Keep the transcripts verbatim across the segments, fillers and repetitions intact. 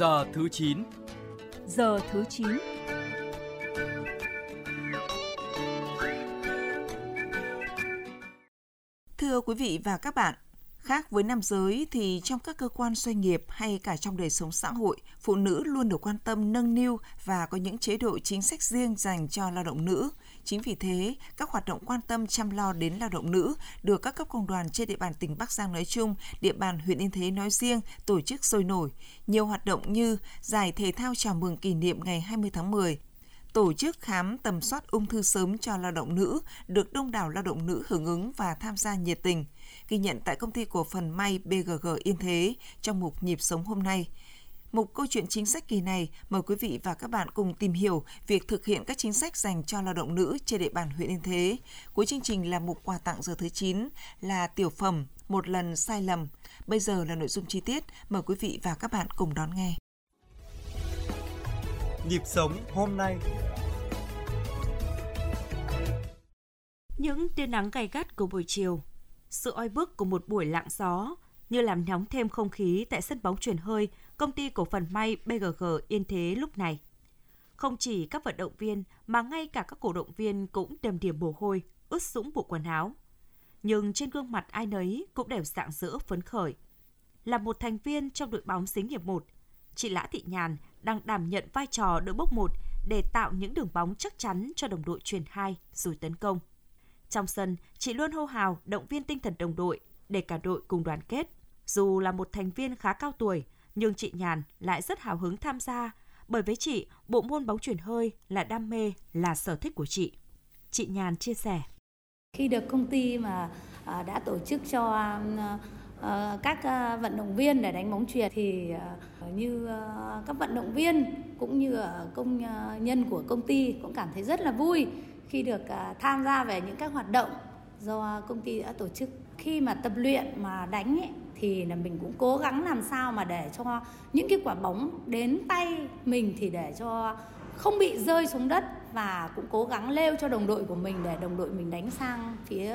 Giờ thứ chín. Giờ thứ chín. Thưa quý vị và các bạn, khác với nam giới thì trong các cơ quan doanh nghiệp hay cả trong đời sống xã hội, phụ nữ luôn được quan tâm nâng niu và có những chế độ chính sách riêng dành cho lao động nữ. Chính vì thế, các hoạt động quan tâm chăm lo đến lao động nữ được các cấp công đoàn trên địa bàn tỉnh Bắc Giang nói chung, địa bàn huyện Yên Thế nói riêng tổ chức sôi nổi. Nhiều hoạt động như giải thể thao chào mừng kỷ niệm ngày hai mươi tháng mười, tổ chức khám tầm soát ung thư sớm cho lao động nữ được đông đảo lao động nữ hưởng ứng và tham gia nhiệt tình. Ghi nhận tại công ty cổ phần may bê giê giê Yên Thế trong mục Nhịp sống hôm nay. Mục câu chuyện chính sách kỳ này mời quý vị và các bạn cùng tìm hiểu việc thực hiện các chính sách dành cho lao động nữ trên địa bàn huyện Yên Thế. Cuối chương trình là mục quà tặng giờ thứ chín là tiểu phẩm Một lần sai lầm. Bây giờ là nội dung chi tiết, mời quý vị và các bạn cùng đón nghe. Nhịp sống hôm nay. Những tia nắng gay gắt của buổi chiều, sự oi bức của một buổi lặng gió như làm nóng thêm không khí tại sân bóng chuyền hơi công ty cổ phần may bê giê giê Yên Thế lúc này. Không chỉ các vận động viên mà ngay cả các cổ động viên cũng đầm đìa mồ hôi, ướt sũng bộ quần áo. Nhưng trên gương mặt ai nấy cũng đều rạng rỡ phấn khởi. Là một thành viên trong đội bóng xí nghiệp một, chị Lã Thị Nhàn đang đảm nhận vai trò đỡ bốc một để tạo những đường bóng chắc chắn cho đồng đội chuyền hai rồi tấn công. Trong sân, chị luôn hô hào động viên tinh thần đồng đội để cả đội cùng đoàn kết. Dù là một thành viên khá cao tuổi, nhưng chị Nhàn lại rất hào hứng tham gia, bởi với chị, bộ môn bóng chuyền hơi là đam mê, là sở thích của chị. Chị Nhàn chia sẻ. Khi được công ty mà đã tổ chức cho các vận động viên để đánh bóng chuyền thì như các vận động viên cũng như công nhân của công ty cũng cảm thấy rất là vui khi được tham gia về những các hoạt động do công ty đã tổ chức. Khi mà tập luyện mà đánh ấy, thì là mình cũng cố gắng làm sao mà để cho những cái quả bóng đến tay mình thì để cho không bị rơi xuống đất, và cũng cố gắng lêu cho đồng đội của mình để đồng đội mình đánh sang phía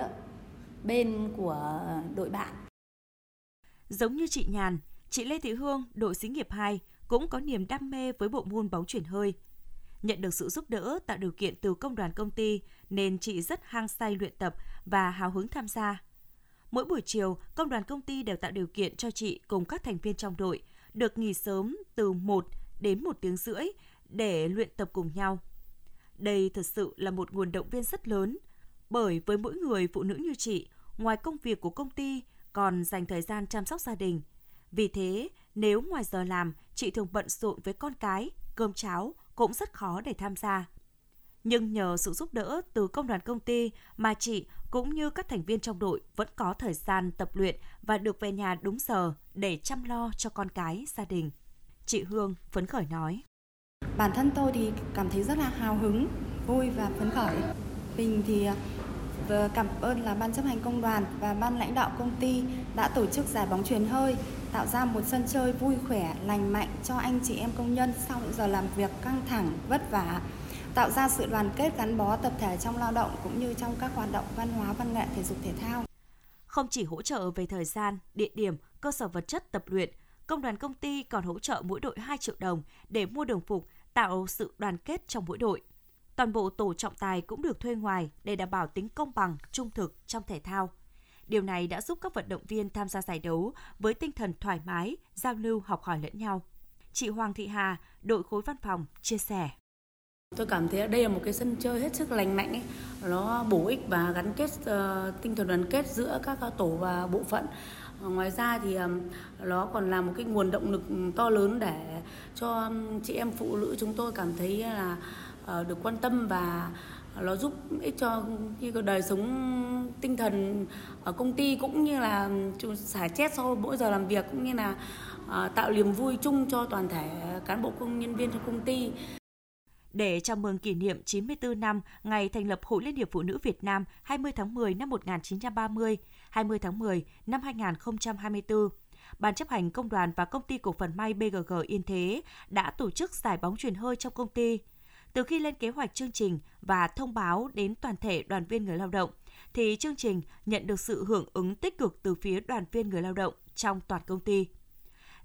bên của đội bạn. Giống như chị Nhàn, chị Lê Thị Hương, đội xí nghiệp hai cũng có niềm đam mê với bộ môn bóng chuyền hơi. Nhận được sự giúp đỡ tạo điều kiện từ công đoàn công ty nên chị rất hăng say luyện tập và hào hứng tham gia. Mỗi buổi chiều, công đoàn công ty đều tạo điều kiện cho chị cùng các thành viên trong đội được nghỉ sớm từ một đến một tiếng rưỡi để luyện tập cùng nhau. Đây thật sự là một nguồn động viên rất lớn, bởi với mỗi người phụ nữ như chị, ngoài công việc của công ty còn dành thời gian chăm sóc gia đình. Vì thế, nếu ngoài giờ làm, chị thường bận rộn với con cái, cơm cháo cũng rất khó để tham gia. Nhưng nhờ sự giúp đỡ từ công đoàn công ty mà chị cũng như các thành viên trong đội vẫn có thời gian tập luyện và được về nhà đúng giờ để chăm lo cho con cái, gia đình. Chị Hương phấn khởi nói. Bản thân tôi thì cảm thấy rất là hào hứng, vui và phấn khởi. Mình thì cảm ơn là ban chấp hành công đoàn và ban lãnh đạo công ty đã tổ chức giải bóng chuyền hơi, tạo ra một sân chơi vui khỏe, lành mạnh cho anh chị em công nhân sau những giờ làm việc căng thẳng, vất vả, tạo ra sự đoàn kết gắn bó tập thể trong lao động cũng như trong các hoạt động văn hóa, văn nghệ, thể dục thể thao. Không chỉ hỗ trợ về thời gian, địa điểm, cơ sở vật chất tập luyện, công đoàn công ty còn hỗ trợ mỗi đội hai triệu đồng để mua đồng phục, tạo sự đoàn kết trong mỗi đội. Toàn bộ tổ trọng tài cũng được thuê ngoài để đảm bảo tính công bằng, trung thực trong thể thao. Điều này đã giúp các vận động viên tham gia giải đấu với tinh thần thoải mái, giao lưu, học hỏi lẫn nhau. Chị Hoàng Thị Hà, đội khối văn phòng, chia sẻ. Tôi cảm thấy đây là một cái sân chơi hết sức lành mạnh ấy. Nó bổ ích và gắn kết uh, tinh thần đoàn kết giữa các tổ và bộ phận. Uh, ngoài ra thì um, nó còn là một cái nguồn động lực to lớn để cho um, chị em phụ nữ chúng tôi cảm thấy là uh, được quan tâm, và nó giúp ích cho cái đời sống tinh thần ở công ty cũng như là xả stress sau mỗi giờ làm việc, cũng như là uh, tạo niềm vui chung cho toàn thể cán bộ công nhân viên trong công ty. Để chào mừng kỷ niệm chín mươi tư năm ngày thành lập Hội Liên hiệp Phụ nữ Việt Nam hai mươi tháng mười năm một nghìn chín trăm ba mươi, hai mươi tháng mười năm hai nghìn không trăm hai mươi tư, Ban chấp hành công đoàn và công ty cổ phần may bê giê giê Yên Thế đã tổ chức giải bóng chuyền hơi trong công ty. Từ khi lên kế hoạch chương trình và thông báo đến toàn thể đoàn viên người lao động, thì chương trình nhận được sự hưởng ứng tích cực từ phía đoàn viên người lao động trong toàn công ty.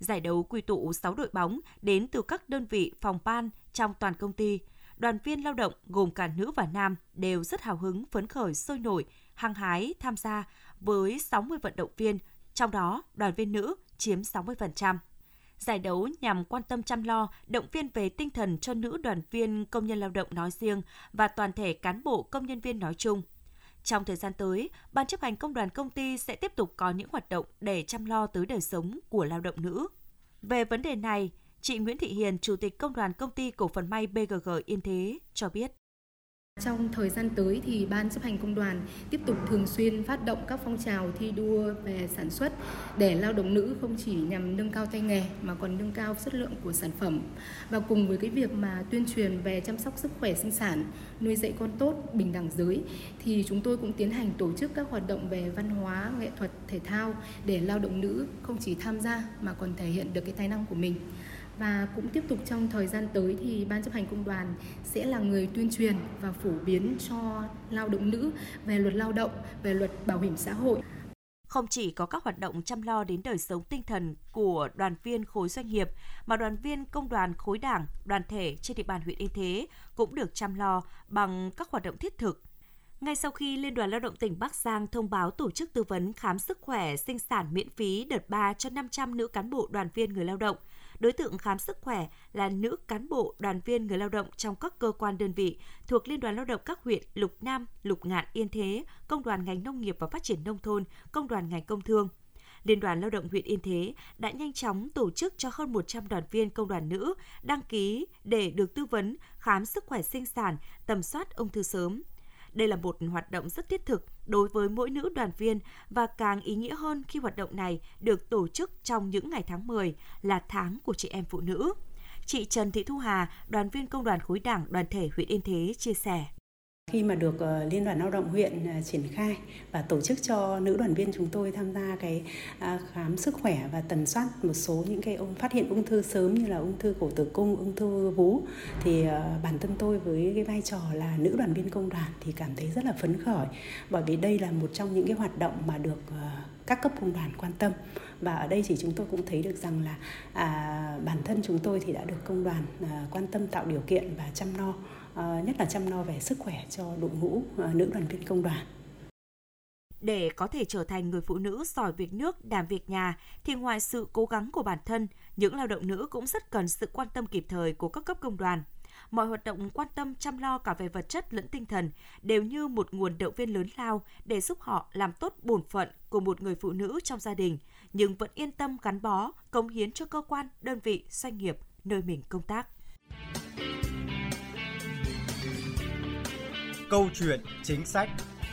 Giải đấu quy tụ sáu đội bóng đến từ các đơn vị phòng ban trong toàn công ty. Đoàn viên lao động gồm cả nữ và nam đều rất hào hứng, phấn khởi, sôi nổi, hăng hái tham gia với sáu mươi vận động viên, trong đó đoàn viên nữ chiếm sáu mươi phần trăm. Giải đấu nhằm quan tâm chăm lo, động viên về tinh thần cho nữ đoàn viên công nhân lao động nói riêng và toàn thể cán bộ công nhân viên nói chung. Trong thời gian tới, Ban chấp hành Công đoàn Công ty sẽ tiếp tục có những hoạt động để chăm lo tới đời sống của lao động nữ. Về vấn đề này, chị Nguyễn Thị Hiền, Chủ tịch Công đoàn Công ty Cổ phần May bê giê giê Yên Thế cho biết. Trong thời gian tới thì Ban chấp hành Công đoàn tiếp tục thường xuyên phát động các phong trào thi đua về sản xuất để lao động nữ không chỉ nhằm nâng cao tay nghề mà còn nâng cao chất lượng của sản phẩm. Và cùng với cái việc mà tuyên truyền về chăm sóc sức khỏe sinh sản, nuôi dạy con tốt, bình đẳng giới thì chúng tôi cũng tiến hành tổ chức các hoạt động về văn hóa, nghệ thuật, thể thao để lao động nữ không chỉ tham gia mà còn thể hiện được cái tài năng của mình. Và cũng tiếp tục trong thời gian tới thì Ban chấp hành Công đoàn sẽ là người tuyên truyền và phổ biến cho lao động nữ về luật lao động, về luật bảo hiểm xã hội. Không chỉ có các hoạt động chăm lo đến đời sống tinh thần của đoàn viên khối doanh nghiệp, mà đoàn viên công đoàn khối đảng, đoàn thể trên địa bàn huyện Yên Thế cũng được chăm lo bằng các hoạt động thiết thực. Ngay sau khi Liên đoàn Lao động tỉnh Bắc Giang thông báo tổ chức tư vấn khám sức khỏe sinh sản miễn phí đợt ba cho năm trăm nữ cán bộ đoàn viên người lao động, đối tượng khám sức khỏe là nữ cán bộ đoàn viên người lao động trong các cơ quan đơn vị thuộc Liên đoàn Lao động các huyện Lục Nam, Lục Ngạn, Yên Thế, Công đoàn ngành nông nghiệp và phát triển nông thôn, Công đoàn ngành công thương. Liên đoàn Lao động huyện Yên Thế đã nhanh chóng tổ chức cho hơn một trăm đoàn viên công đoàn nữ đăng ký để được tư vấn khám sức khỏe sinh sản, tầm soát ung thư sớm. Đây là một hoạt động rất thiết thực đối với mỗi nữ đoàn viên và càng ý nghĩa hơn khi hoạt động này được tổ chức trong những ngày tháng mười là tháng của chị em phụ nữ. Chị Trần Thị Thu Hà, đoàn viên công đoàn khối đảng đoàn thể huyện Yên Thế chia sẻ. Khi mà được Liên đoàn Lao động huyện triển khai và tổ chức cho nữ đoàn viên chúng tôi tham gia cái khám sức khỏe và tầm soát một số những cái phát hiện ung thư sớm như là ung thư cổ tử cung, ung thư vú, thì bản thân tôi với cái vai trò là nữ đoàn viên công đoàn thì cảm thấy rất là phấn khởi, bởi vì đây là một trong những cái hoạt động mà được các cấp công đoàn quan tâm. Và ở đây thì chúng tôi cũng thấy được rằng là à, bản thân chúng tôi thì đã được công đoàn à, quan tâm tạo điều kiện và chăm lo, à, nhất là chăm lo về sức khỏe cho đội ngũ à, nữ đoàn viên công đoàn. Để có thể trở thành người phụ nữ giỏi việc nước, đảm việc nhà, thì ngoài sự cố gắng của bản thân, những lao động nữ cũng rất cần sự quan tâm kịp thời của các cấp công đoàn. Mọi hoạt động quan tâm chăm lo cả về vật chất lẫn tinh thần đều như một nguồn động viên lớn lao để giúp họ làm tốt bổn phận của một người phụ nữ trong gia đình, nhưng vẫn yên tâm gắn bó, cống hiến cho cơ quan, đơn vị, doanh nghiệp nơi mình công tác. Câu chuyện chính sách.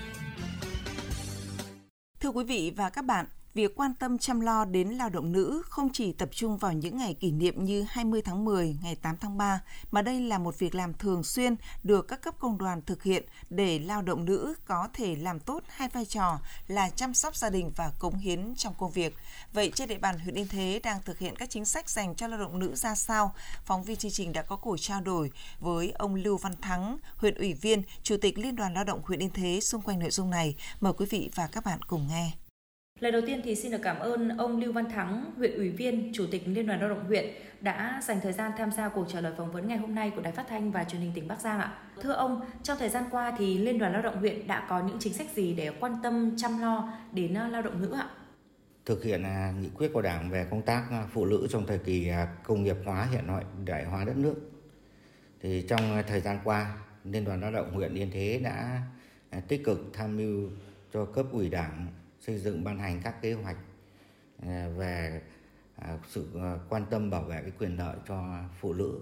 Thưa quý vị và các bạn, việc quan tâm chăm lo đến lao động nữ không chỉ tập trung vào những ngày kỷ niệm như hai mươi tháng mười, ngày tám tháng ba, mà đây là một việc làm thường xuyên được các cấp công đoàn thực hiện để lao động nữ có thể làm tốt hai vai trò là chăm sóc gia đình và cống hiến trong công việc. Vậy trên địa bàn huyện Yên Thế đang thực hiện các chính sách dành cho lao động nữ ra sao? Phóng viên chương trình đã có cuộc trao đổi với ông Lưu Văn Thắng, huyện ủy viên, Chủ tịch Liên đoàn Lao động huyện Yên Thế xung quanh nội dung này. Mời quý vị và các bạn cùng nghe. Lời đầu tiên thì xin được cảm ơn ông Lưu Văn Thắng, huyện ủy viên, Chủ tịch Liên đoàn Lao động huyện đã dành thời gian tham gia cuộc trả lời phỏng vấn ngày hôm nay của Đài Phát thanh và Truyền hình tỉnh Bắc Giang ạ. Thưa ông, trong thời gian qua thì Liên đoàn Lao động huyện đã có những chính sách gì để quan tâm chăm lo đến lao động nữ ạ? Thực hiện nghị quyết của Đảng về công tác phụ nữ trong thời kỳ công nghiệp hóa, hiện đại hóa đất nước, thì trong thời gian qua, Liên đoàn Lao động huyện Yên Thế đã tích cực tham mưu cho cấp ủy Đảng xây dựng ban hành các kế hoạch về sự quan tâm bảo vệ cái quyền lợi cho phụ nữ,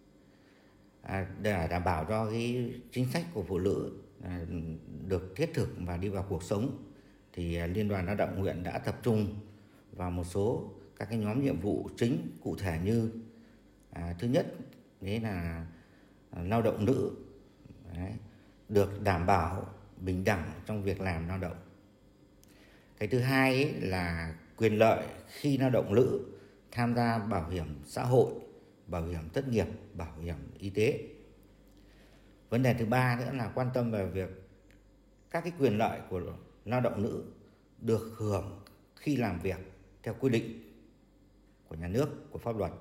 để đảm bảo cho cái chính sách của phụ nữ được thiết thực và đi vào cuộc sống. Thì Liên đoàn Lao động huyện đã tập trung vào một số các cái nhóm nhiệm vụ chính cụ thể như à, thứ nhất đấy là lao động nữ đấy, được đảm bảo bình đẳng trong việc làm lao động. Cái thứ hai ấy là quyền lợi khi lao động nữ tham gia bảo hiểm xã hội, bảo hiểm thất nghiệp, bảo hiểm y tế. Vấn đề thứ ba nữa là quan tâm về việc các cái quyền lợi của lao động nữ được hưởng khi làm việc theo quy định của nhà nước, của pháp luật.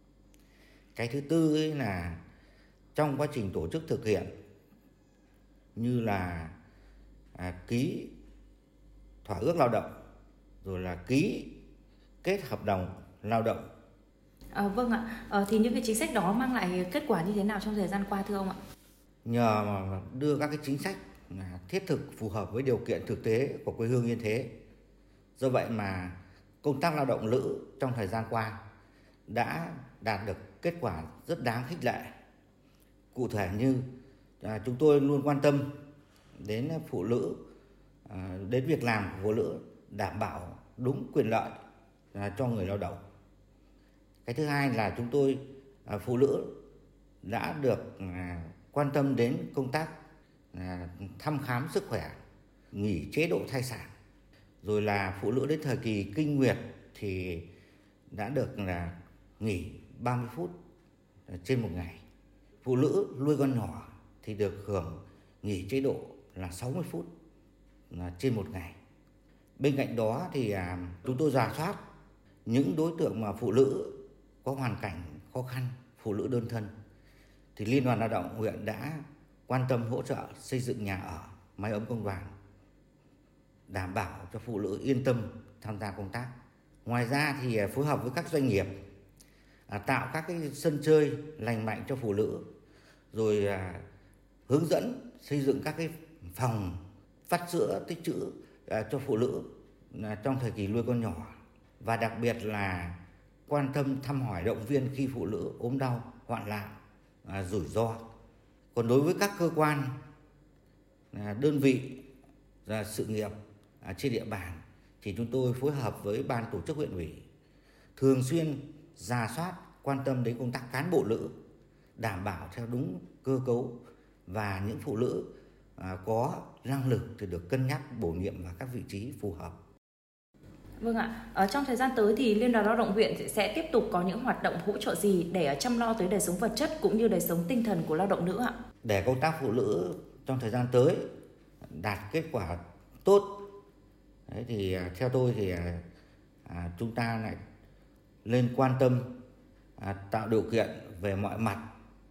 Cái thứ tư ấy là trong quá trình tổ chức thực hiện như là à, ký thỏa ước lao động, rồi là ký kết hợp đồng lao động. À, vâng ạ, à, thì những cái chính sách đó mang lại kết quả như thế nào trong thời gian qua thưa ông ạ? Nhờ mà đưa các cái chính sách thiết thực phù hợp với điều kiện thực tế của quê hương Yên Thế. Do vậy mà công tác lao động nữ trong thời gian qua đã đạt được kết quả rất đáng khích lệ. Cụ thể như à, chúng tôi luôn quan tâm đến phụ nữ, à, đến việc làm của phụ nữ, đảm bảo đúng quyền lợi à, cho người lao động. Cái thứ hai là chúng tôi à, phụ nữ đã được à, quan tâm đến công tác à, thăm khám sức khỏe, nghỉ chế độ thai sản, rồi là phụ nữ đến thời kỳ kinh nguyệt thì đã được là nghỉ ba mươi phút trên một ngày. Phụ nữ nuôi con nhỏ thì được hưởng nghỉ chế độ là sáu mươi phút trên một ngày. Bên cạnh đó thì à, chúng tôi rà soát những đối tượng mà phụ nữ có hoàn cảnh khó khăn, phụ nữ đơn thân, thì Liên đoàn Lao động huyện đã quan tâm hỗ trợ xây dựng nhà ở, mái ấm công đoàn, đảm bảo cho phụ nữ yên tâm tham gia công tác. Ngoài ra thì phối hợp với các doanh nghiệp à, tạo các cái sân chơi lành mạnh cho phụ nữ, rồi à, hướng dẫn xây dựng các cái phòng phát sữa tích trữ à, cho phụ nữ à, trong thời kỳ nuôi con nhỏ, và đặc biệt là quan tâm thăm hỏi động viên khi phụ nữ ốm đau, hoạn nạn, à, rủi ro. Còn đối với các cơ quan, à, đơn vị, à, sự nghiệp à, trên địa bàn thì chúng tôi phối hợp với ban tổ chức huyện ủy thường xuyên rà soát, quan tâm đến công tác cán bộ nữ, đảm bảo theo đúng cơ cấu, và những phụ nữ à, có năng lực thì được cân nhắc bổ nhiệm vào các vị trí phù hợp. Vâng ạ, ở trong thời gian tới thì Liên đoàn Lao động huyện sẽ tiếp tục có những hoạt động hỗ trợ gì để chăm lo tới đời sống vật chất cũng như đời sống tinh thần của lao động nữ ạ? Để công tác phụ nữ trong thời gian tới đạt kết quả tốt, đấy thì theo tôi thì à, chúng ta lại nên quan tâm à, tạo điều kiện về mọi mặt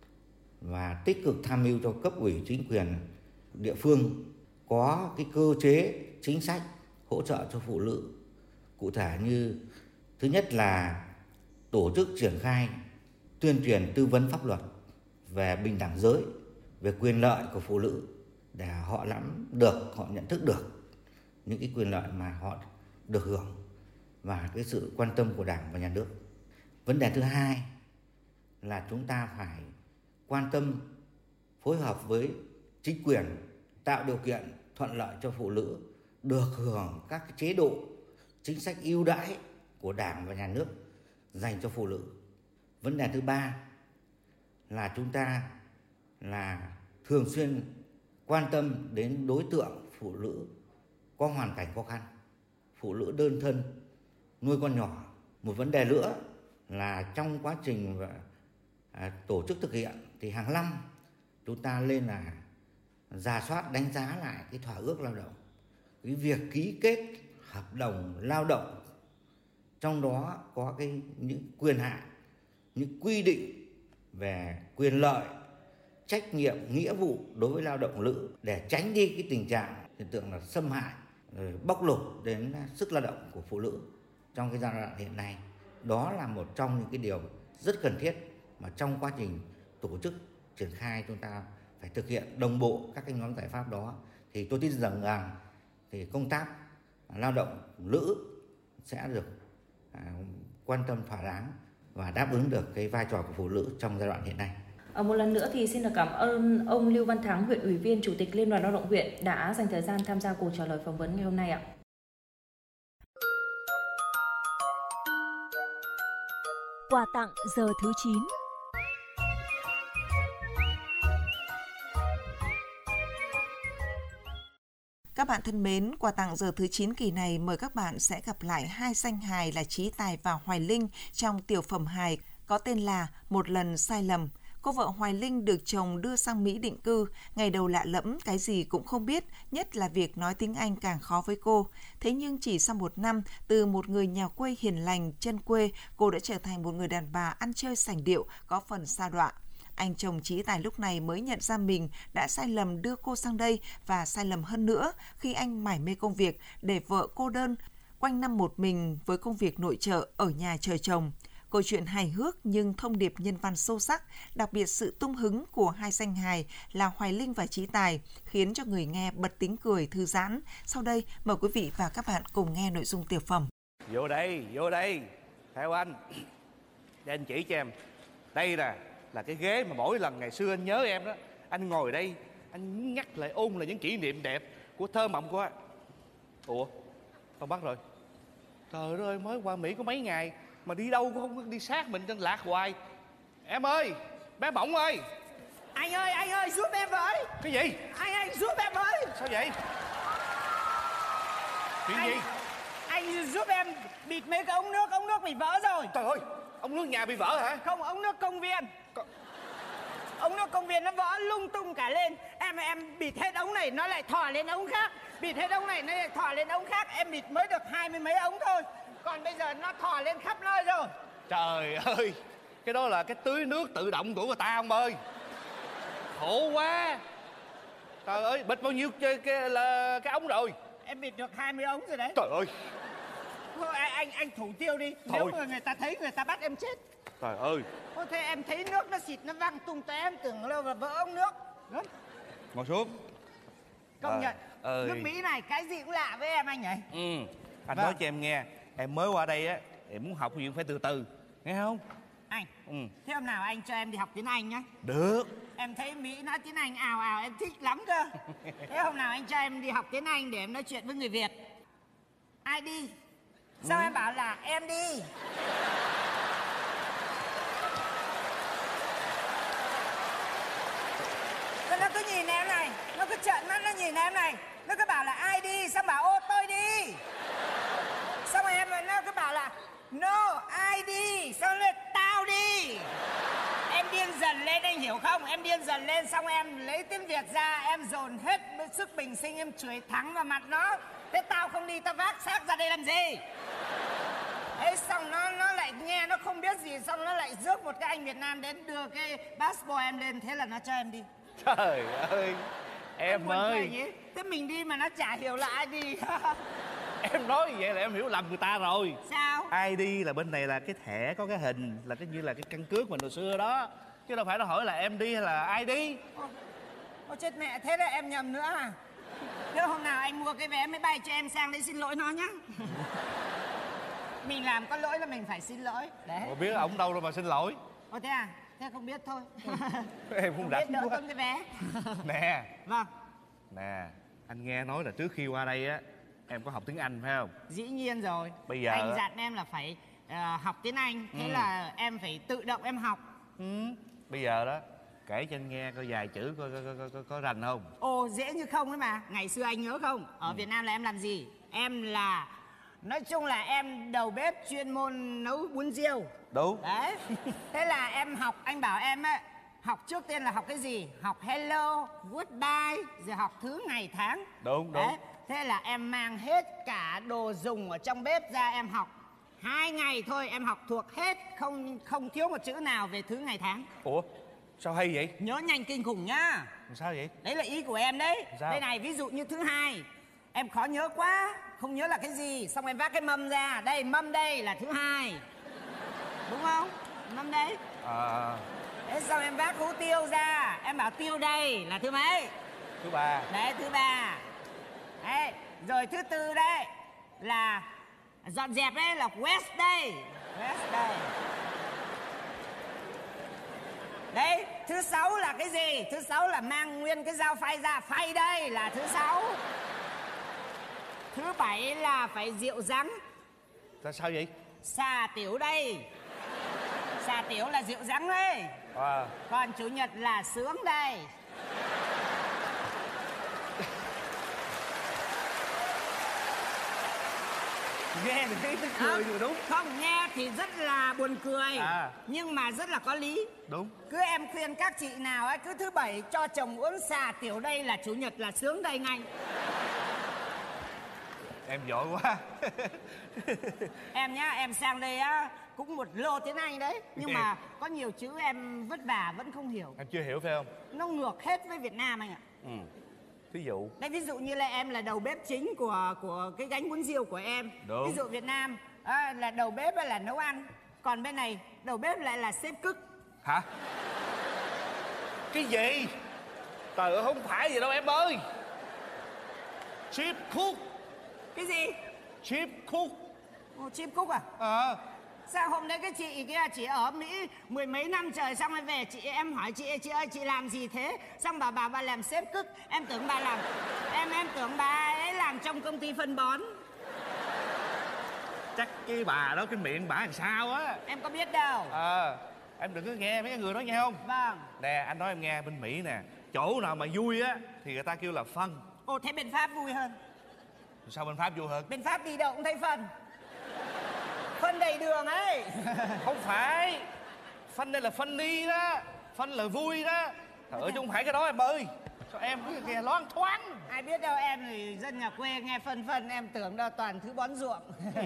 và tích cực tham mưu cho cấp ủy chính quyền địa phương có cái cơ chế chính sách hỗ trợ cho phụ nữ. Cụ thể như thứ nhất là tổ chức triển khai tuyên truyền tư vấn pháp luật về bình đẳng giới, về quyền lợi của phụ nữ để họ nắm được, họ nhận thức được những cái quyền lợi mà họ được hưởng và cái sự quan tâm của Đảng và Nhà nước. Vấn đề thứ hai là chúng ta phải quan tâm phối hợp với chính quyền tạo điều kiện thuận lợi cho phụ nữ được hưởng các cái chế độ chính sách ưu đãi của Đảng và Nhà nước dành cho phụ nữ. Vấn đề thứ ba là chúng ta là thường xuyên quan tâm đến đối tượng phụ nữ có hoàn cảnh khó khăn, phụ nữ đơn thân, nuôi con nhỏ. Một vấn đề nữa là trong quá trình à, tổ chức thực hiện thì hàng năm chúng ta lên là rà soát đánh giá lại cái thỏa ước lao động, cái việc ký kết hợp đồng lao động, trong đó có cái những quyền hạn, những quy định về quyền lợi, trách nhiệm, nghĩa vụ đối với lao động nữ để tránh đi cái tình trạng hiện tượng là xâm hại, bóc lột đến sức lao động của phụ nữ trong cái giai đoạn hiện nay. Đó là một trong những cái điều rất cần thiết mà trong quá trình tổ chức triển khai chúng ta phải thực hiện đồng bộ các cái nhóm giải pháp đó, thì tôi tin rằng rằng thì công tác lao động nữ sẽ được à, quan tâm thỏa đáng và đáp ứng được cái vai trò của phụ nữ trong giai đoạn hiện nay. À, một lần nữa thì xin được cảm ơn ông Lưu Văn Thắng, huyện ủy viên, chủ tịch Liên đoàn Lao động huyện đã dành thời gian tham gia cuộc trả lời phỏng vấn ngày hôm nay ạ. Quà tặng giờ thứ chín. Các bạn thân mến, quà tặng giờ thứ chín kỳ này mời các bạn sẽ gặp lại hai danh hài là Trí Tài và Hoài Linh trong tiểu phẩm hài có tên là Một lần sai lầm. Cô vợ Hoài Linh được chồng đưa sang Mỹ định cư, ngày đầu lạ lẫm, cái gì cũng không biết, nhất là việc nói tiếng Anh càng khó với cô. Thế nhưng chỉ sau một năm, từ một người nhà quê hiền lành, chân quê, cô đã trở thành một người đàn bà ăn chơi sành điệu, có phần sa đọa. Anh chồng Chí Tài lúc này mới nhận ra mình đã sai lầm đưa cô sang đây và sai lầm hơn nữa khi anh mải mê công việc để vợ cô đơn, quanh năm một mình với công việc nội trợ ở nhà chờ chồng. Câu chuyện hài hước nhưng thông điệp nhân văn sâu sắc, đặc biệt sự tung hứng của hai danh hài là Hoài Linh và Chí Tài khiến cho người nghe bật tiếng cười thư giãn. Sau đây, mời quý vị và các bạn cùng nghe nội dung tiểu phẩm. Vô đây, vô đây, theo anh. Để anh chỉ cho em. Đây nè, là cái ghế mà mỗi lần ngày xưa anh nhớ em đó, anh ngồi đây, anh nhắc lại ôn lại những kỷ niệm đẹp của thơ mộng của anh. Ủa, tao bắt rồi. Trời ơi, mới qua Mỹ có mấy ngày mà đi đâu cũng không đi sát mình trên lạc hoài. Em ơi, bé Bỏng ơi. Anh ơi, anh ơi, giúp em với. Cái gì? Anh ơi, giúp em với. Sao vậy? Chuyện anh, gì? Anh giúp em bịt mấy cái ống nước, ống nước bị vỡ rồi. Trời ơi, ống nước nhà bị vỡ hả? Không, ống nước công viên. Có... Ống nước công viên nó vỡ lung tung cả lên. Em em bịt hết ống này nó lại thò lên ống khác. Bịt hết ống này nó lại thò lên ống khác. Em bịt mới được hai mươi mấy ống thôi. Còn bây giờ nó thò lên khắp nơi rồi. Trời ơi, cái đó là cái tưới nước tự động của người ta ông ơi. Khổ quá. Trời ơi, bịt bao nhiêu cái, cái, là, cái ống rồi? Em bịt được hai mươi ống rồi đấy. Trời ơi. Thôi anh, anh, anh thủ tiêu đi. Thôi. Nếu mà người ta thấy người ta bắt em chết. Trời ơi. Thôi thế em thấy nước nó xịt nó văng tung té em tưởng là vỡ ống nước. Đúng. Ngồi xuống. Công à, nhận ơi. Nước Mỹ này cái gì cũng lạ với em anh nhỉ? Ừ. Anh vâng. nói cho em nghe, em mới qua đây á, em muốn học chuyện phải từ từ, nghe không? Anh, ừ. thế hôm nào anh cho em đi học tiếng Anh nhá. Được. Em thấy Mỹ nói tiếng Anh ào ào em thích lắm cơ. Thế hôm nào anh cho em đi học tiếng Anh để em nói chuyện với người Việt. Ai đi? Sao ừ. em bảo là em đi? Nó cứ nhìn em này, nó cứ trợn mắt nó nhìn em này. Nó cứ bảo là ai đi, xong bảo ô tôi đi. Xong rồi em nó cứ bảo là no, ai đi, xong rồi tao đi. Em điên dần lên anh hiểu không? Em điên dần lên xong em lấy tiếng Việt ra, em dồn hết sức bình sinh em chửi thẳng vào mặt nó. Thế tao không đi, tao vác xác ra đây làm gì? Thế xong nó nó lại nghe nó không biết gì, xong nó lại rước một cái anh Việt Nam đến đưa cái passport em lên, thế là nó cho em đi. Trời ơi, em ơi. Thế mình đi mà nó chả hiểu là ai đi. Em nói như vậy là em hiểu lầm người ta rồi. Sao? ai đi là bên này là cái thẻ có cái hình, là cái như là cái căn cước mình hồi xưa đó. Chứ đâu phải nó hỏi là em đi hay là ai đi. Ôi, ôi chết mẹ, thế là em nhầm nữa à? Thế hôm nào anh mua cái vé máy bay cho em sang đấy xin lỗi nó nhá. Mình làm có lỗi là mình phải xin lỗi. Đấy. Ủa biết ổng đâu đâu mà xin lỗi. Ồ thế à? Thế không biết thôi. Em không rảnh biết đỡ quá. tốn cái vé. Nè. Vâng. Nè, anh nghe nói là trước khi qua đây á, em có học tiếng Anh phải không? Dĩ nhiên rồi. Bây giờ anh dặn em là phải uh, học tiếng Anh. Thế ừ. là em phải tự động em học. Ừ. Bây giờ đó, kể cho anh nghe coi vài chữ coi có, có, có, có rành không? Ồ dễ như không ấy mà. Ngày xưa anh nhớ không? Ở ừ. Việt Nam là em làm gì? Em là, nói chung là em đầu bếp chuyên môn nấu bún riêu. Đúng. Đấy. Thế là em học, anh bảo em ấy, học trước tiên là học cái gì? Học hello, goodbye, rồi học thứ ngày tháng. Đúng, đấy. đúng. Thế là em mang hết cả đồ dùng ở trong bếp ra em học. Hai ngày thôi em học thuộc hết, không không thiếu một chữ nào về thứ ngày tháng. Ủa? Sao hay vậy? Nhớ nhanh kinh khủng nhá. Sao vậy? Đấy là ý của em đấy. Sao? Đây này, ví dụ như thứ hai, em khó nhớ quá, không nhớ là cái gì, xong em vác cái mâm ra. Đây, mâm đây là thứ hai. Đúng không? Mâm đấy. À. Thế xong em vác hũ tiêu ra, em bảo tiêu đây là thứ mấy? Thứ ba. Đấy, thứ ba. Đấy, rồi thứ tư đây là dọn dẹp đấy là West đây. West đây. Đấy, thứ sáu là cái gì? Thứ sáu là mang nguyên cái dao phay ra, phay đây là thứ sáu. Thứ bảy là phải rượu rắn. Sao sao vậy? Xà tiểu đây. Xà tiểu là rượu rắn đấy. À. Còn chủ nhật là sướng đây. Nghe thì thấy tức cười nhưng mà đúng. Không, nghe thì rất là buồn cười à. Nhưng mà rất là có lý. Đúng. Cứ em khuyên các chị nào ấy, cứ thứ bảy cho chồng uống xà tiểu đây là chủ nhật là sướng đây ngay. Em giỏi quá. Em nhá, em sang đây á cũng một lô tiếng Anh đấy. Nhưng mà có nhiều chữ em vất vả vẫn không hiểu. Em chưa hiểu phải không? Nó ngược hết với Việt Nam anh ạ. Ừ. Ví dụ. Đây ví dụ như là em là đầu bếp chính của của cái gánh bún riêu của em. Đúng. Ví dụ Việt Nam à, là đầu bếp là nấu ăn. Còn bên này đầu bếp lại là sếp cook. Hả? Cái gì? Trời ơi, không phải gì đâu em ơi. Chip cook. Cái gì? Chip cook. Ồ, chip cook à? Ờ. À. Sao hôm nay cái chị kia chị ở Mỹ mười mấy năm trời, xong rồi về chị em hỏi chị chị ơi chị làm gì thế, xong bà bà bà làm sếp cook. Em tưởng bà làm em em tưởng bà ấy làm trong công ty phân bón. Chắc cái bà đó cái miệng bà làm sao á. Em có biết đâu. Ờ. À, em đừng có nghe mấy cái người đó nghe không? Vâng. Nè anh nói em nghe, bên Mỹ nè, chỗ nào mà vui á thì người ta kêu là fun. Ồ, thế bên Pháp vui hơn. Sao bên Pháp vui hơn? Bên Pháp đi đâu cũng thấy phân. Phân đầy đường ấy. Không phải. Phân đây là funny đó. Phân là vui đó. Trời ơi chứ không phải cái đó em ơi. Sao em cứ nghe loáng thoáng. Ai biết đâu, em thì dân nhà quê nghe phân phân em tưởng đâu toàn thứ bón ruộng.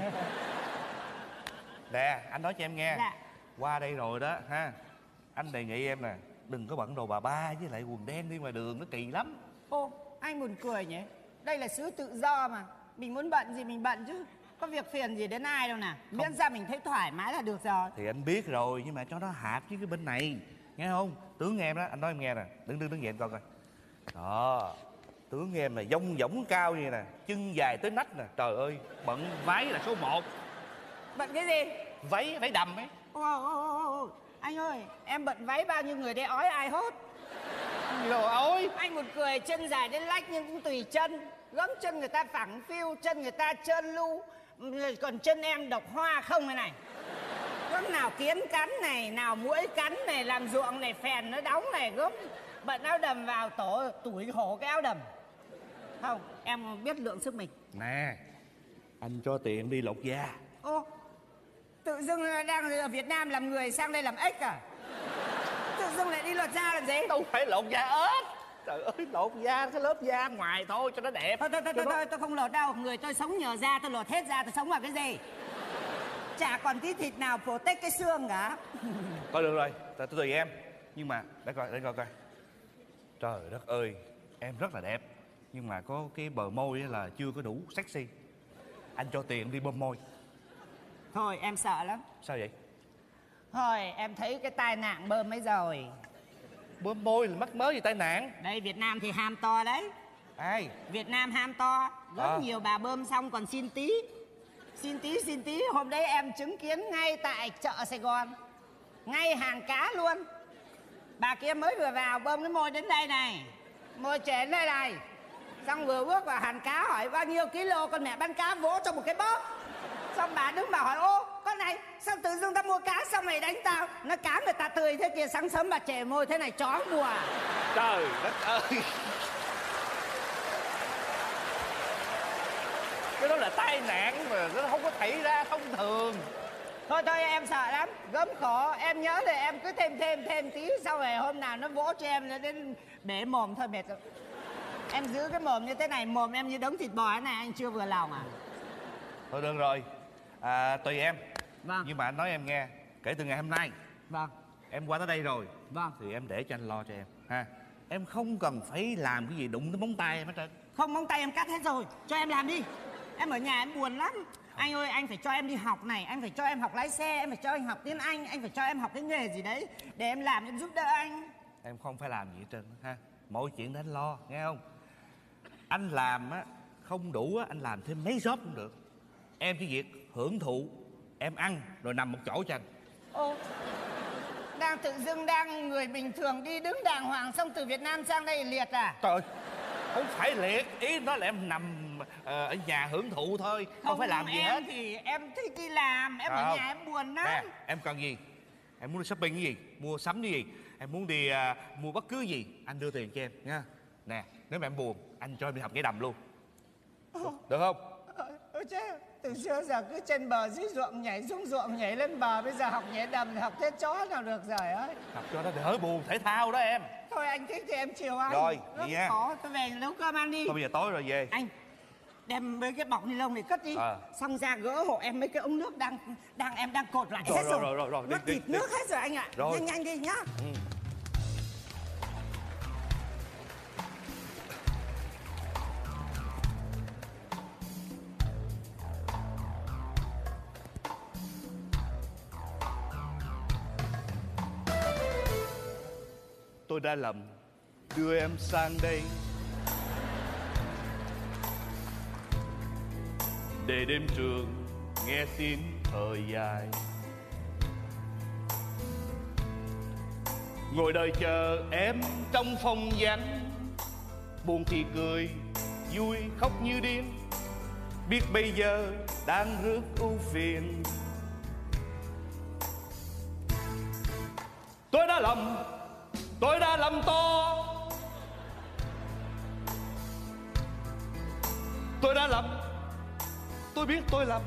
Nè anh nói cho em nghe. Dạ. Qua đây rồi đó ha, anh đề nghị em nè, đừng có bận đồ bà ba với lại quần đen đi ngoài đường, nó kỳ lắm. Ô, anh buồn cười nhỉ. Đây là xứ tự do mà. Mình muốn bận gì mình bận chứ. Có việc phiền gì đến ai đâu nè. Miễn ra mình thấy thoải mái là được rồi. Thì anh biết rồi, nhưng mà cho nó hợp với cái bên này. Nghe không? Tướng em đó, anh nói em nghe nè. Đứng đứng đứng dậy em coi coi. Đó. Tướng em là dông dỏng cao như nè, chân dài tới nách nè. Trời ơi, bận váy là số một. Bận cái gì? Váy, váy đầm ấy. Ô, ô, ô, ô. Anh ơi, em bận váy bao nhiêu người đây ói ai hốt. Rồi ôi. Anh một cười chân dài đến lách nhưng cũng tùy chân. Gấm chân người ta phẳng phiu, chân người ta trơn lu. Còn chân em độc hoa không này này. Gấm nào kiến cắn này, nào muỗi cắn này, làm ruộng này, phèn nó đóng này. Gấm bận áo đầm vào tổ tủi hổ cái áo đầm. Không, em biết lượng sức mình. Nè, anh cho tiền đi lột da. Ô, tự dưng đang ở Việt Nam làm người sang đây làm ếch à? Tự dưng lại đi lột da làm gì? Đâu phải lột da ếch. Trời ơi, lột da, cái lớp da ngoài thôi cho nó đẹp. Thôi, thôi, thôi, thôi, thôi, tôi không lột đâu. Người tôi sống nhờ da, tôi lột hết da, tôi sống vào cái gì? Chả còn tí thịt nào protect cái xương cả. Thôi được rồi, tôi tùy em. Nhưng mà, để coi, để coi coi. Trời đất ơi, em rất là đẹp. Nhưng mà có cái bờ môi là chưa có đủ sexy. Anh cho tiền đi bơm môi. Thôi, em sợ lắm. Sao vậy? Thôi, em thấy cái tai nạn bơm ấy rồi. Bơm môi là mắc mớ gì tai nạn? Đây, Việt Nam thì ham to đấy. Ai? Việt Nam ham to. Rất à. nhiều bà bơm xong còn xin tí. Xin tí, xin tí. Hôm đấy em chứng kiến ngay tại chợ Sài Gòn. Ngay hàng cá luôn. Bà kia mới vừa vào bơm cái môi đến đây này. Môi trên đây này. Xong vừa bước vào hàng cá hỏi bao nhiêu kilo, con mẹ bán cá vỗ cho một cái bóp. Xong bà đứng bảo hỏi ô con này sao tự dưng ta mua cá xong mày đánh tao. Nó cá người ta tươi thế kia, sáng sớm bà chề môi thế này chó mùa. Trời đất ơi. Cái đó là tai nạn mà nó không có xảy ra thông thường. Thôi thôi em sợ lắm, gớm khổ. Em nhớ thì em cứ thêm thêm thêm tí. Sau rồi hôm nào nó vỗ cho em nó đến bể mồm thôi mệt rồi. Em giữ cái mồm như thế này, mồm em như đống thịt bò thế này, anh chưa vừa lòng à? Thôi được rồi, à, tùy em. Vâng. Nhưng mà anh nói em nghe, kể từ ngày hôm nay, vâng, em qua tới đây rồi, vâng, thì em để cho anh lo cho em ha. Em không cần phải làm cái gì đụng tới móng tay em hết trơn. Không, móng tay em cắt hết rồi, cho em làm đi. Em ở nhà em buồn lắm. Anh ơi, anh phải cho em đi học này, anh phải cho em học lái xe, em phải cho anh học tiếng Anh, anh phải cho em học cái nghề gì đấy để em làm, em giúp đỡ anh. Em không phải làm gì hết trơn ha. Mọi chuyện để anh lo, nghe không? Anh làm á không đủ á, anh làm thêm mấy job cũng được. Em chỉ việc hưởng thụ, em ăn rồi nằm một chỗ cho anh. Ô, đang tự dưng đang người bình thường đi đứng đàng hoàng, xong từ Việt Nam sang đây liệt à? Trời ơi, không phải liệt, ý đó là em nằm uh, ở nhà hưởng thụ thôi, không, không phải làm gì em hết. Thì em thích đi làm, em à, ở nhà em buồn lắm. Nè, em cần gì? Em muốn đi shopping cái gì? Mua sắm cái gì? Em muốn đi uh, mua bất cứ gì, anh đưa tiền cho em nha. Nè, nếu mà em buồn, anh cho em đi học nhảy đầm luôn. Được không? Ôi chết, Từ xưa giờ cứ trên bờ dưới ruộng nhảy xuống ruộng nhảy lên bờ, bây giờ học nhảy đầm thì học thế chó nào được rồi ơi. Học cho nó đỡ buồn thể thao đó em. Thôi anh thích thì em chiều anh. Rồi, rất vậy nha. khó, tôi về nấu cơm ăn đi. Thôi bây giờ tối rồi về. Anh đem mấy cái bọc ni lông này cất đi, à. xong ra gỡ hộ em mấy cái ống nước đang đang em đang cột lại rồi, hết rồi. Rồi, rồi, rồi, nó đi, thịt đi, nước đi. hết rồi anh ạ. Rồi. Nhanh nhanh đi nhá. Ừ. Tôi đã lầm đưa em sang đây để đêm trường nghe tiếng thở dài, ngồi đợi chờ em trong phòng vắng, buồn thì cười, vui khóc như điên, biết bây giờ đang rước ưu phiền. Tôi đã lầm, tôi đã lầm to, tôi đã lầm, tôi biết tôi lầm.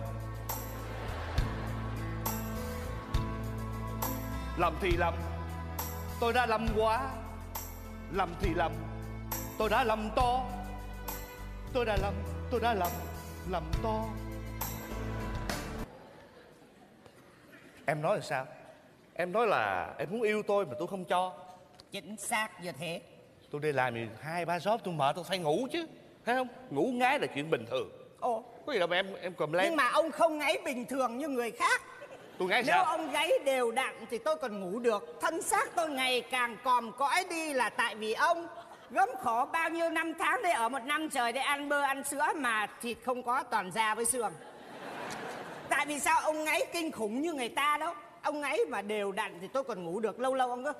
Lầm thì lầm, tôi đã lầm quá. Lầm thì lầm, tôi đã lầm to. Tôi đã lầm, tôi đã lầm, lầm to. Em nói là sao? Em nói là em muốn yêu tôi mà tôi không cho. Chính xác như thế. Tôi đi làm thì hai ba job tôi mệt, tôi phải ngủ chứ, thấy không? Ngủ ngáy là chuyện bình thường. Ồ, có gì đâu mà em em cầm lên. Nhưng mà ông không ngáy bình thường như người khác. Tôi ngáy Nếu sao? ông gáy đều đặn thì tôi còn ngủ được. Thân xác tôi ngày càng còm cõi đi là tại vì ông. Gớm khổ bao nhiêu năm tháng đây, ở một năm trời để ăn bơ ăn sữa mà thịt không có, toàn da với xương. Tại vì sao ông ngáy kinh khủng như người ta đâu. Ông ngáy mà đều đặn thì tôi còn ngủ được. Lâu lâu ông cứ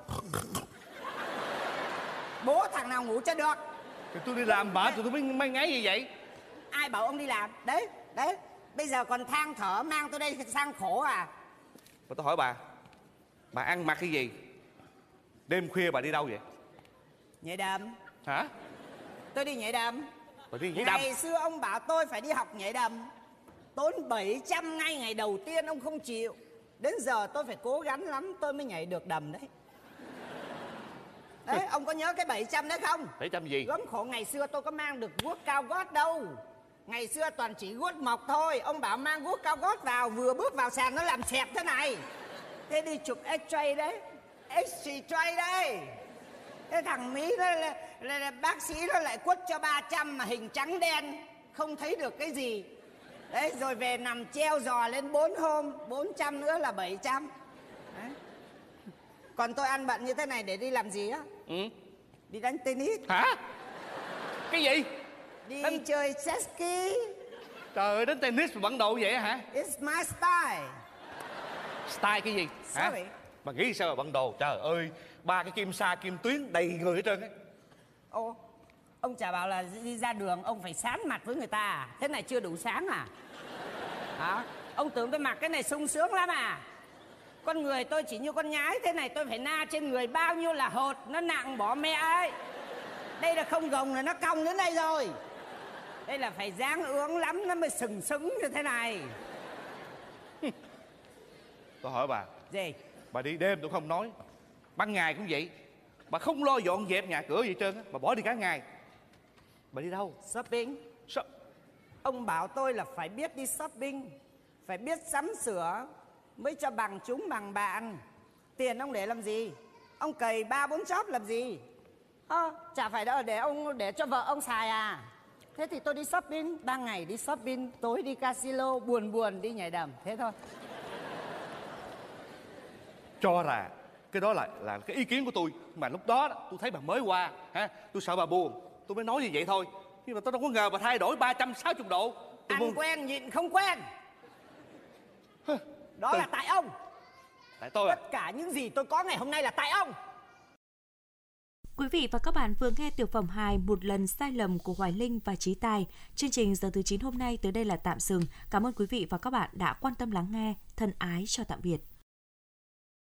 bố thằng nào ngủ cho được. Thì tôi đi làm mệt thì tôi mới, mới ngáy như vậy. Ai bảo ông đi làm? Đấy, đấy. Bây giờ còn than thở mang tôi đây sang khổ à? Mà tôi hỏi bà, bà ăn mặc cái gì? Đêm khuya bà đi đâu vậy? Nhảy đầm. Hả? Tôi đi nhảy đầm. Bà đi nhảy đầm? Ngày xưa ông bảo tôi phải đi học nhảy đầm, tốn bảy trăm ngay ngày đầu tiên ông không chịu. Đến giờ tôi phải cố gắng lắm tôi mới nhảy được đầm đấy. Đấy, ông có nhớ cái bảy trăm đấy không? bảy trăm gì? Gớm khổ ngày xưa tôi có mang được guốc cao gót đâu. Ngày xưa toàn chỉ guốc mộc thôi. Ông bảo mang guốc cao gót vào, vừa bước vào sàn nó làm xẹp thế này. Thế đi chụp X-ray đấy, X-ray đấy. Thế thằng Mỹ đó là, là, là bác sĩ nó lại quất cho ba trăm mà hình trắng đen, không thấy được cái gì. Đấy, rồi về nằm treo giò lên bốn hôm, bốn trăm nữa là bảy trăm. Đấy. Còn tôi ăn bận như thế này để đi làm gì á? Ừ. Đi đánh tennis. Hả? Cái gì? Đi đánh... chơi jet ski. Trời ơi, đánh tennis mà bận đồ vậy hả? It's my style. Style cái gì? Hả? Sorry. Mà nghĩ sao mà bận đồ? Trời ơi, ba cái kim sa kim tuyến đầy người hết trơn á. Ồ, ông chả bảo là đi ra đường ông phải sán mặt với người ta à? Thế này chưa đủ sáng à? Hả? Ông tưởng tôi mặc cái này sung sướng lắm à? Con người tôi chỉ như con nhái thế này, tôi phải na trên người bao nhiêu là hột, nó nặng bỏ mẹ ấy. Đây là không gồng là nó cong đến đây rồi. Đây là phải dáng ướng lắm nó mới sừng sững như thế này. Tôi hỏi bà. Gì? Bà đi đêm tôi không nói, ban ngày cũng vậy. Bà không lo dọn dẹp nhà cửa gì hết trơn á, bà bỏ đi cả ngày. Bà đi đâu? Shopping. Shop. Ông bảo tôi là phải biết đi shopping, phải biết sắm sửa mới cho bằng chúng bằng bạn. Tiền ông để làm gì? Ông cày ba bốn chóp làm gì? À, chả phải đâu để ông để cho vợ ông xài à? Thế thì tôi đi shopping, ban ngày đi shopping, tối đi casino, buồn buồn đi nhảy đầm, thế thôi. Cho là cái đó là là cái ý kiến của tôi, mà lúc đó, đó tôi thấy bà mới qua ha, tôi sợ bà buồn, tôi mới nói như vậy thôi. Nhưng mà tôi đâu có ngờ bà thay đổi ba trăm sáu mươi độ. Tôi Ăn buồn. quen nhịn không quen. Đó Từ... là tại ông. Tại tôi à? Tất cả những gì tôi có ngày hôm nay là tại ông. Quý vị và các bạn vừa nghe tiểu phẩm hài Một lần sai lầm của Hoài Linh và Chí Tài. Chương trình Giờ thứ chín hôm nay tới đây là tạm dừng. Cảm ơn quý vị và các bạn đã quan tâm lắng nghe. Thân ái chào tạm biệt.